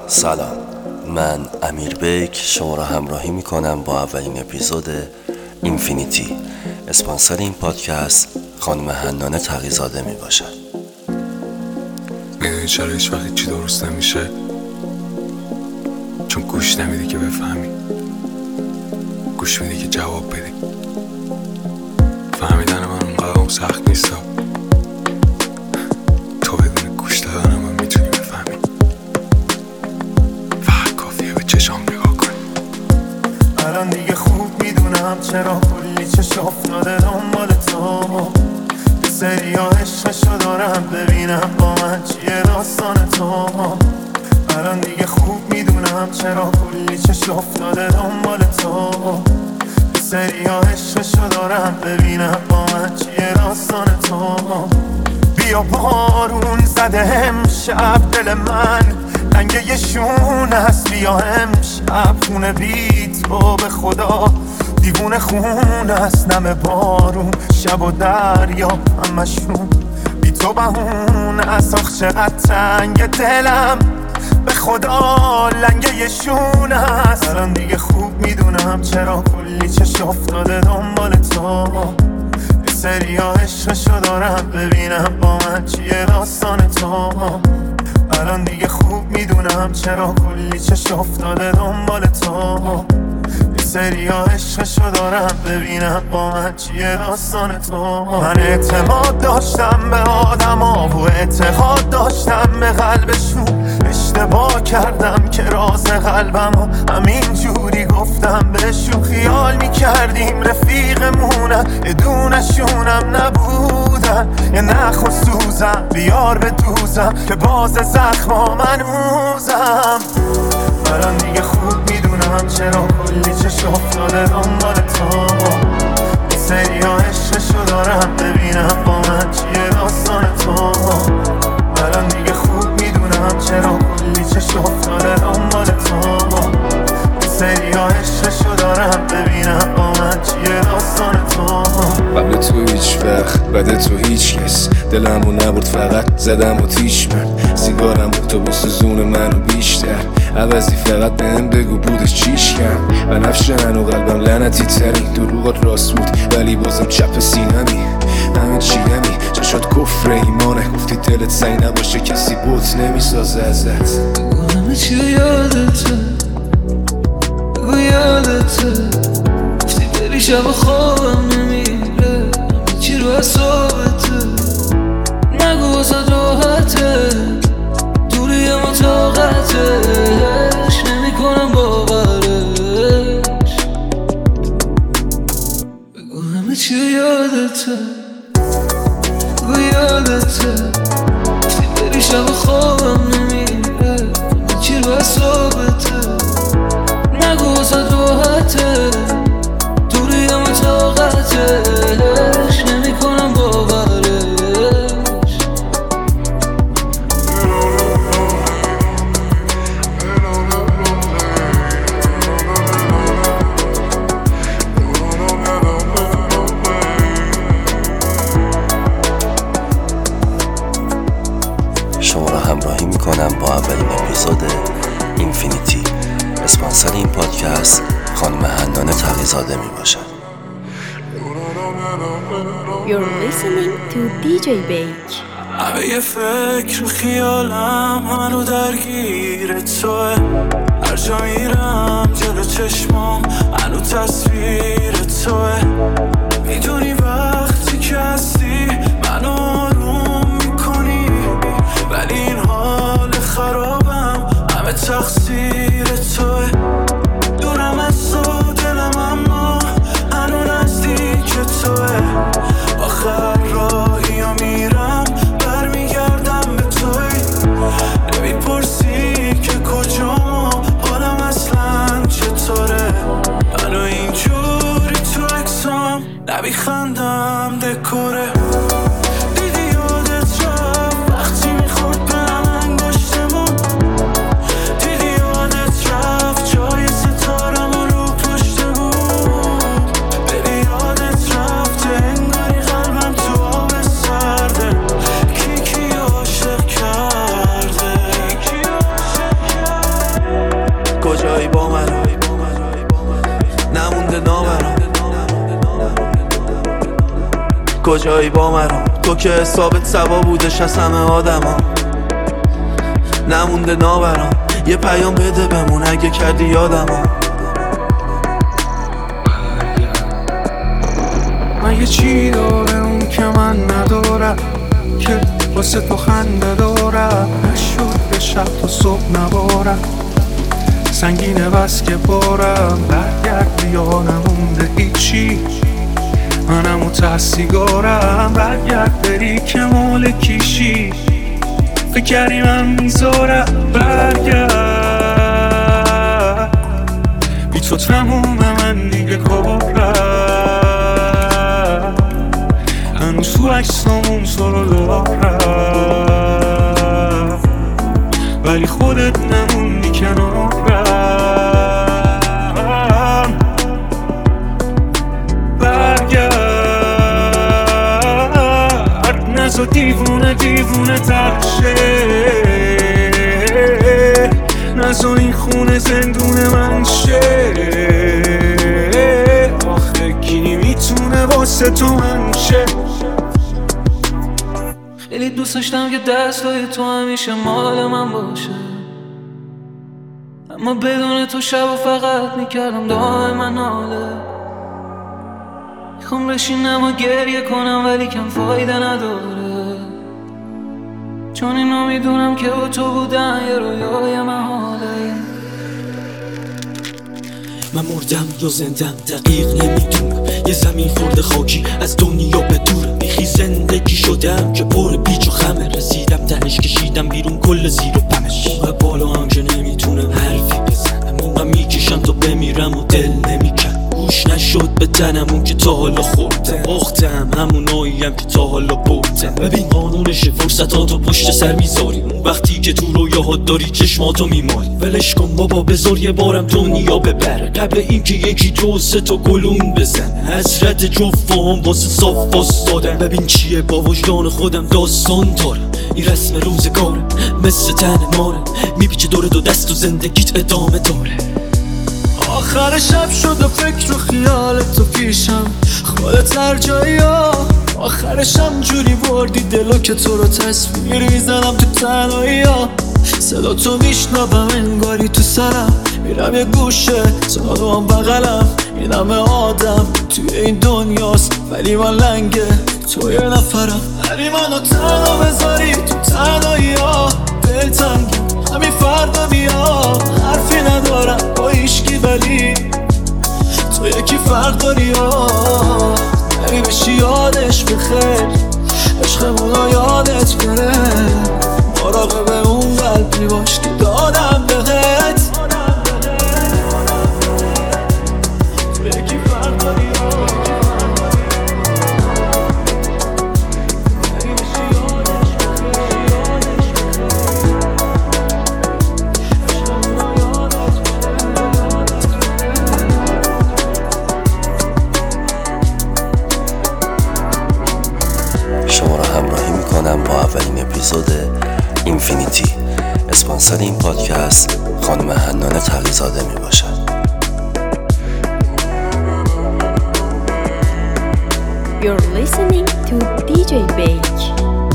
سلام، من امیر بیک شما را همراهی میکنم با اولین اپیزود اینفینیتی. اسپانسر این پادکست خانم حنانه تقی‌زاده می باشد. میدونی چرا هیچ وقت چی درست نمیشه؟ چون گوش نمیدی که بفهمی، گوش میدی که جواب بدی. فهمیدن من اونقدر سخت نیستا، تو بدون گوش دادن من میتونی بفهمی. فقط کافیه به چشام نگاه کنی. الان دیگه خوب میدونم چرا کلی چشم افتاده دنبال تو. یه سریا عشقشو دارم ببینم با من چیه داستان تو. الان دیگه خوب میدونم چرا کلی چشم افتاده دنبال تو. یه سریا عشقشو دارم ببینم با من چیه داستان تو. بیا بارون زده امشب دل من لنگه یه شون هست. بیا امشب خونه بی تو به خدا دیوونه خون هست. نم بارون شب و دریا همشون بی تو بهون است. آخ چقدر تنگ دلم به خدا لنگه یه شون هست. الان دیگه خوب میدونم چرا کلی چشم افتاده دنبال تو. یه سریا عشقشو دارم ببینم با من چیه داستان تو. الان دیگه خوب میدونم چرا کلی چشم افتاده دنبال تو. یه سریا عشقشو دارم ببینم با من چیه داستان تو. من اعتماد داشتم به آدما و اعتقاد داشتم به قلبشون. اشتباه کردم که راز قلبمو همین جوری گفتم بهشون. خیال میکردیم رفیقمونن یه دونشونم نبودن. یه نخ و سوزم بیار به دوزم که باز زخما منوزم. الان دیگه خوب میدونم چرا کلی چشم افتاده دنبال تو. یه سریا عشقشو دارم ببینم با من چیه داستان تو. الان دیگه خوب میدونم چرا کلی چشم افتاده دنبال تو. یه سریا عشقشو دارم ببینم با من چیه داستان تو. قبل تو هیچ وقت بعد تو هیچ کس دلمو نبرد، فقط زدم و تیش من. سیگارم بود تو بسوزون منو بیشتر، عوضی فقط بهم بگو بودش چیش کم. بنفش من و قلبم لعنتی ترین، دروغات راست بود ولی بازم چپ سینمی. همه چی همی چشات کفر ایمانه، گفتی دلت سنگ نباشه کسی بوت نمیسازه ازت. بگو همه چی یادته، بگو یادته. گفتی بری شب خوابم نمیره، همه چی رو حسابته. نگو واسه راحته، دوری ما طاقتش نمی کنم باورش. بگو همه چی یادته، بگو یادته. گفتی بری شب خوابم نمیره، همه چی رو حسابته. نگو واسه راحته، دوری ما طاقتش نمی کنم باورش. شما را همراهی میکنم با اولین اپیزود اینفینیتی. اسپانسر این پادکست خانم حنانه تقی‌زاده می باشد. You're listening to DJ Bake. همه یه فکر خیالم منو درگیر توه. هر جا میرم جلو چشمام هنو تصویر توه. میدونی وقتی که هستی منو آروم میکنی، ولی این حال خرابم همه تقصیر توه. دورم از تو دلم اما هنو نزدیک توه. آخر راهی ها میرم برمیگردم به توی. نمیپرسی که کجا حالم اصلا چطوره. منو اینجوری تو اکسام نمیخندم دکوره. دیدی یادت رفت وقتی میخورد به هم انگشتمون. دیدی یادت رفت جای ستارم رو پشت بود. بری یادت رفت انگاری قلبم تو آب سرده. کی عاشق کرده، کی عاشق کرده. نمونده نامرم. کجایی با مرام تو که حسابت سوا بودش از همه آدما. نمونده نامرم یه پیام بده بمون اگه کردی یادمو. مگه چی داره اون که من ندارم که واسه تو خنده دارم؟ نشد به شب تا صبح نبارم، سنگینه بس که بارم. برگرد یا نمونده هیچی، منم و تحصیگارم. برگرد بری که مال کیشی، فکر کردی من میذارم. برگرد بی تو تموم من دیگه کارم. هنوز تو عکسامون سرو دارم، ولی خودت نموندی کنارم. برگرد نزا دیوونه دیوونه ترشه، نزا این خونه زندون من شه. آخه کی میتونه واسه تو من شه؟ خیلی دوست داشتم که دستای تو همیشه مال من باشه، اما بدون تو شب و فقط میکردم دائما ناله. میخوام بشینم و گریه کنم ولی کم فایده نداره، چون اینو میدونم که با تو بودن یه رویای محاله. من مردم یا زندم دقیق نمیدونم، یه زمین خورده خاکی از دنیا به دورم. بیخی زندگی شدم که پر بیچ و خمه، رسیدم تهش کشیدم بیرون کل زیر و بمش. موقع بالا هم که نمیتونم حرفی بزنم، موقع میکشم تا بمیرم و دل نمیکن. گوش نشد به تنم اون که تا حالا خوردم، باختم هموناییم که تا حالا بردم. ببین قانونش فرصتاتو پشت سر میذاری، اون وقتی که تو رویاهات داری چشماتو میمالی. ولش کن بابا بذار یه بارم دنیا ببره، قبل اینکه یکی دو سه تا گلون بزن. حسرت جفام واسه صاف واسدادم، ببین چیه با وجدان خودم داستان دارم. این رسم روزگارم مثل تن ماره، میپیچه دور دو دست و زندگیت ادامه داره. آخر شب شد و فکر و خیالت تو پیشم، خودت هر جایی ها. آخرشم جوری بردی دلو که تو رو تصویر میزنم تو تنهایی ها. صدا تو میشنوم انگاری تو سرم، میرم یه گوشه تو هم بغلم. این همه آدم توی این دنیاست ولی من لنگه تو یه نفرم. ولی منو تنها بذاری تو تنهایی ها، دلتنگی همین فردا بیا. حرفی ندارم با هیچکی ولی تو یکی فرق داری ها. نری بشی یادش بخیر، عشقمونو یادت بره. مراقب اون قلبی باش که دادم بهت. تو یکی فرق داری ها. نری بشی یادش شما را همراهی میکنم با اولین اپیزود اینفینیتی. اسپانسر این پادکست خانم حنانه تقی‌زاده می باشد. You're listening to DJ Bake.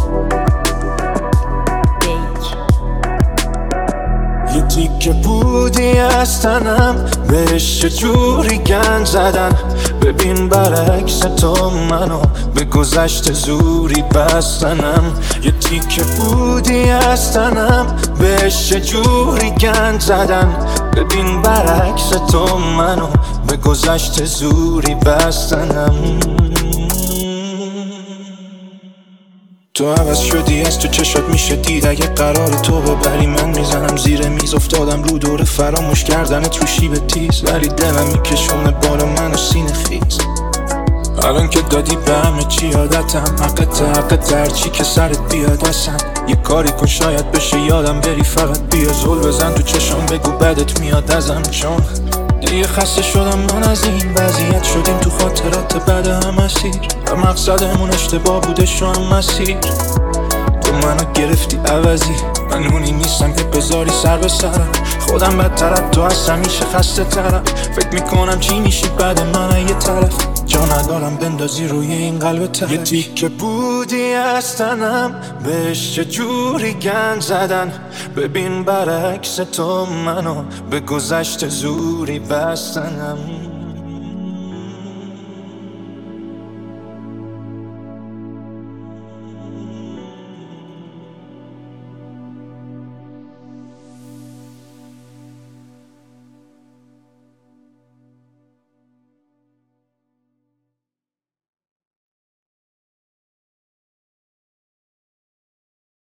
یه تیکه بودی از تنم، بهش چجوری گند زدن. ببین برعکس تو منو به گذشت زوری بستنم. یه تیکه بودی از تنم، بهش چجوری گند زدن. ببین برعکس تو منو به گذشت زوری بستنم. تو عوض شدی از تو چشات میشه دید، اگه قرار تو ببری من میزنم زیر میز. افتادم رو دور فراموش کردن تو شیب تیز، ولی دلم میکشونه بالا منو سینه خیز. الان که دادی به همه چی عادتم، حقت هرچی که سرت بیاد اصلا. یه کاری کن شاید بشه یادم بری، فقط بیا زل بزن تو چشم بگو بدت میاد ازم. چون دیگه خسته شدم من از این وضعیت، شدیم تو خاطرات بعد هم اسیر. و مقصدمون اشتباه بوده شو هم مسیر. تو منو گرفتی عوضی، من اونی نیستم که بذاری سر به سرم، خودم بدتر از تو هست، همیشه خسته ترم. فکر میکنم چی میشی بعد من یه طرف، جا ندارم بندازی روی این قلب ترش. یه تیکه بودی از تنم، بهش چجوری گند زدن. ببین برعکس تو منو به گذشته زوری بستنم.